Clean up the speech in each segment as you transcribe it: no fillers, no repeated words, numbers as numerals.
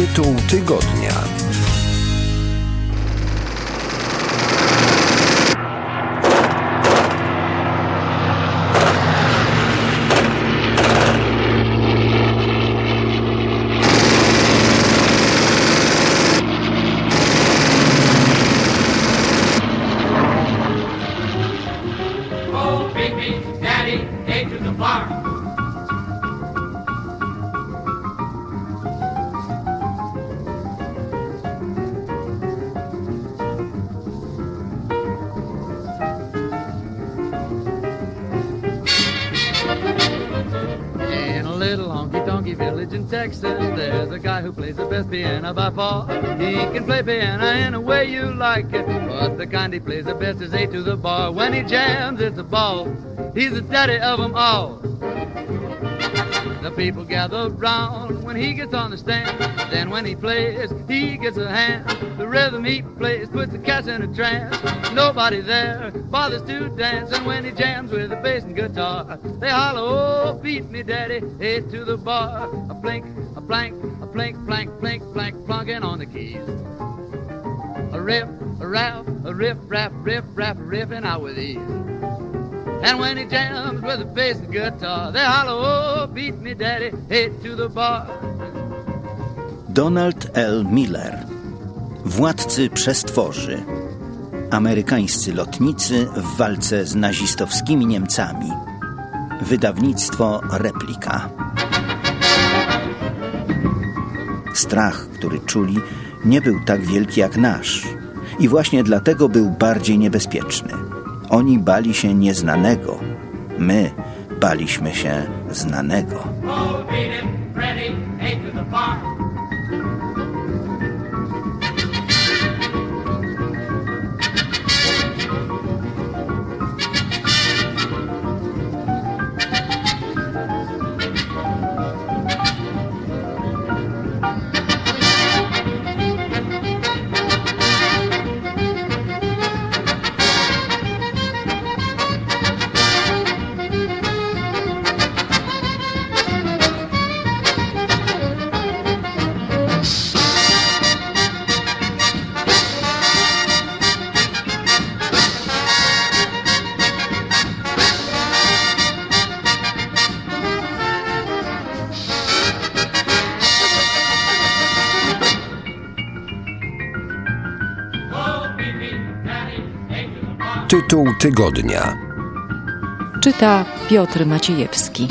Tytuł tygodnia. Village in Texas, there's a guy who plays the best piano by far. He can play piano any way you like it, but the kind he plays the best is A to the bar. When he jams, it's a ball. He's the daddy of them all. The people gather round when he gets on the stand. Then when he plays, he gets a hand. The rhythm he plays puts the cats in a trance. Nobody there bothers to dance. And when he jams with the bass and guitar, they holler, oh, beat me, daddy, A to the bar. A blink, a blank, a blink, blank, blink, blank, plunking on the keys. A riff, a rap, a riff, rap, riff, rap, riffing out with ease. And when he jams with the bass and guitar, they holler, oh, beat me, daddy, A to the bar. Donald L. Miller, Władcy przestworzy. Amerykańscy lotnicy w walce z nazistowskimi Niemcami. Wydawnictwo Replika. Strach, który czuli, nie był tak wielki jak nasz i właśnie dlatego był bardziej niebezpieczny. Oni bali się nieznanego. My baliśmy się znanego. Tytuł tygodnia. Czyta Piotr Maciejewski.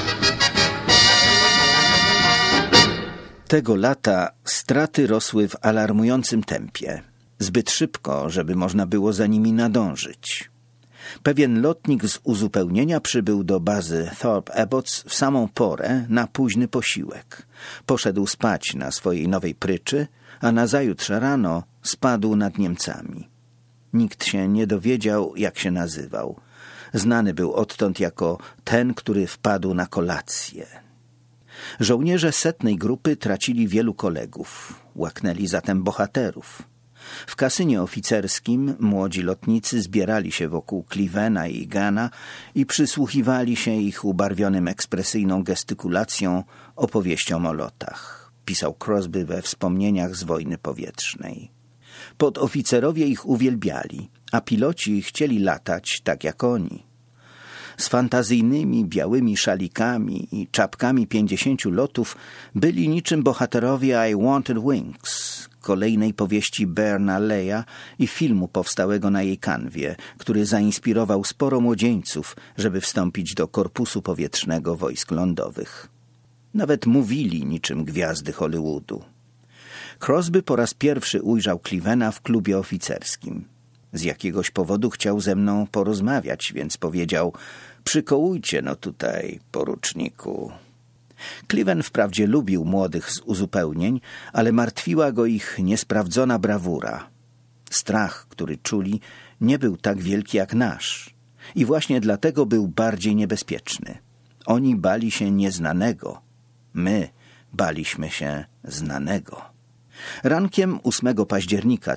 Tego lata straty rosły w alarmującym tempie. Zbyt szybko, żeby można było za nimi nadążyć. Pewien lotnik z uzupełnienia przybył do bazy Thorpe Abbotts w samą porę na późny posiłek. Poszedł spać na swojej nowej pryczy, a nazajutrz rano spadł nad Niemcami. Nikt się nie dowiedział, jak się nazywał. Znany był odtąd jako ten, który wpadł na kolację. Żołnierze 100. grupy tracili wielu kolegów. Łaknęli zatem bohaterów. W kasynie oficerskim młodzi lotnicy zbierali się wokół Clivena i Gana i przysłuchiwali się ich ubarwionym ekspresyjną gestykulacją opowieściom o lotach. Pisał Crosby we wspomnieniach z wojny powietrznej. Podoficerowie ich uwielbiali, a piloci chcieli latać tak jak oni. Z fantazyjnymi białymi szalikami i czapkami 50 lotów byli niczym bohaterowie I Wanted Wings, kolejnej powieści Berna Leya i filmu powstałego na jej kanwie, który zainspirował sporo młodzieńców, żeby wstąpić do Korpusu Powietrznego Wojsk Lądowych. Nawet mówili niczym gwiazdy Hollywoodu. Crosby po raz pierwszy ujrzał Clivena w klubie oficerskim. Z jakiegoś powodu chciał ze mną porozmawiać, więc powiedział: przykołujcie no tutaj, poruczniku. Cliven wprawdzie lubił młodych z uzupełnień, ale martwiła go ich niesprawdzona brawura. Strach, który czuli, nie był tak wielki jak nasz i właśnie dlatego był bardziej niebezpieczny. Oni bali się nieznanego. My baliśmy się znanego. Rankiem 8 października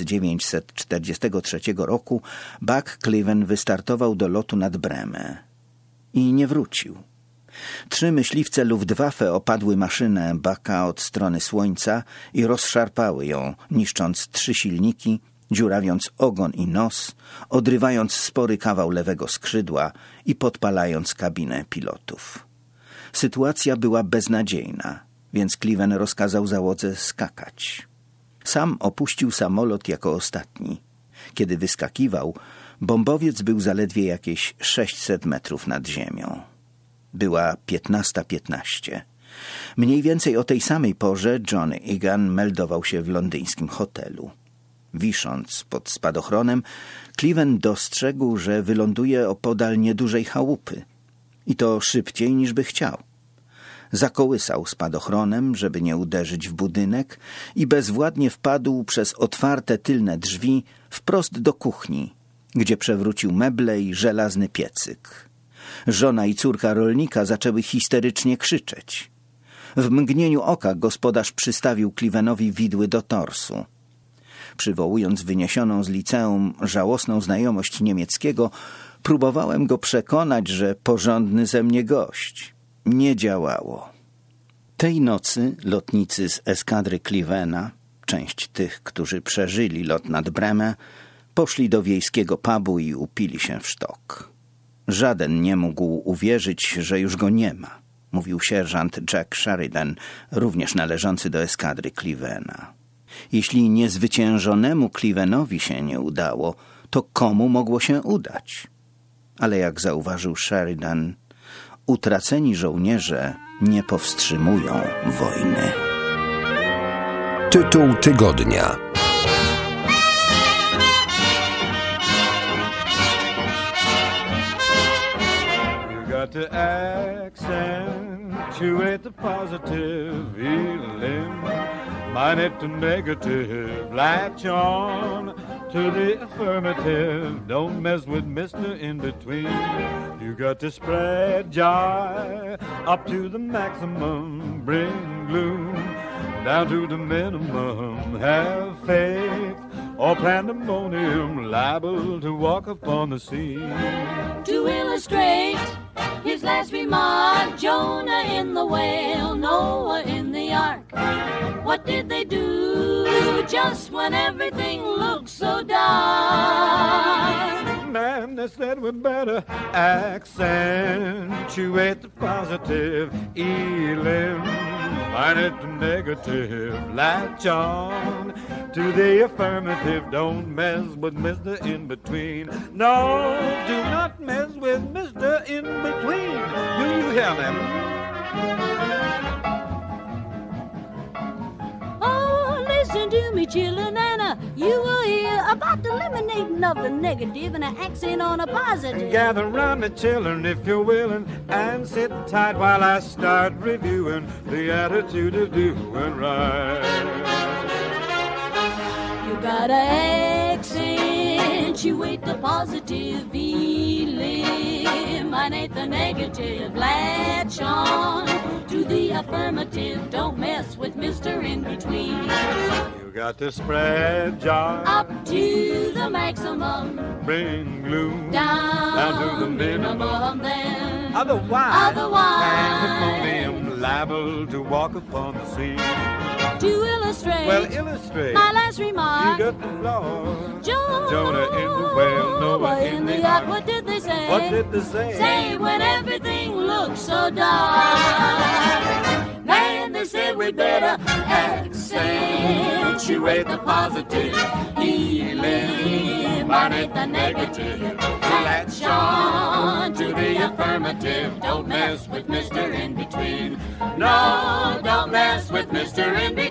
1943 roku Buck Cliven wystartował do lotu nad Bremę i nie wrócił. 3 myśliwce Luftwaffe opadły maszynę Bucka od strony słońca i rozszarpały ją, niszcząc 3 silniki, dziurawiąc ogon i nos, odrywając spory kawał lewego skrzydła i podpalając kabinę pilotów. Sytuacja była beznadziejna, więc Cleven rozkazał załodze skakać. Sam opuścił samolot jako ostatni. Kiedy wyskakiwał, bombowiec był zaledwie jakieś 600 metrów nad ziemią. Była 15:15. Mniej więcej o tej samej porze John Egan meldował się w londyńskim hotelu. Wisząc pod spadochronem, Cleven dostrzegł, że wyląduje opodal niedużej chałupy. I to szybciej niż by chciał. Zakołysał spadochronem, żeby nie uderzyć w budynek i bezwładnie wpadł przez otwarte tylne drzwi wprost do kuchni, gdzie przewrócił meble i żelazny piecyk. Żona i córka rolnika zaczęły histerycznie krzyczeć. W mgnieniu oka gospodarz przystawił Clevenowi widły do torsu. Przywołując wyniesioną z liceum żałosną znajomość niemieckiego, próbowałem go przekonać, że porządny ze mnie gość. Nie działało. Tej nocy lotnicy z eskadry Clevena, część tych, którzy przeżyli lot nad Bremę, poszli do wiejskiego pubu i upili się w sztok. Żaden nie mógł uwierzyć, że już go nie ma, mówił sierżant Jack Sheridan, również należący do eskadry Clevena. Jeśli niezwyciężonemu Clevenowi się nie udało, to komu mogło się udać? Ale jak zauważył Sheridan, utraceni żołnierze nie powstrzymują wojny. Tytuł tygodnia. To accentuate the positive feeling, mine it to negative, latch on to the affirmative, don't mess with Mr. In-Between. You got to spread joy up to the maximum, bring gloom down to the minimum, have faith or pandemonium, liable to walk upon the sea. To illustrate his last remark, Jonah in the whale, Noah in the ark. What did they do just when everything looked so dark? Man, they said we better accentuate the positive, eliminate the negative, latch on to the affirmative, don't mess with Mr. In-Between. No, do not mess with Mr. In-Between. Do you hear me? Oh, listen to me, chillin', Anna. You will hear about the eliminating of the negative and an accent on a positive. Gather round me, children, if you're willing, and sit tight while I start reviewing the attitude of doing right. You gotta accentuate the positive, eliminate the negative, latch on to the affirmative, don't mess with Mr. In-Between. You got to spread joy Up to the maximum, bring gloom down to the minimum. Then Otherwise, pandemonium, liable to walk upon the sea. to illustrate, Illustrate. my last You remark, got the floor. Jonah in the whale, Noah in the ark. What did they say? What did they say? Say when everything looks so dark. Man, they said we better accentuate the positive, eliminate the negative, latch on to the affirmative, don't mess with Mr. In-Between. No, don't mess with Mr. In-Between.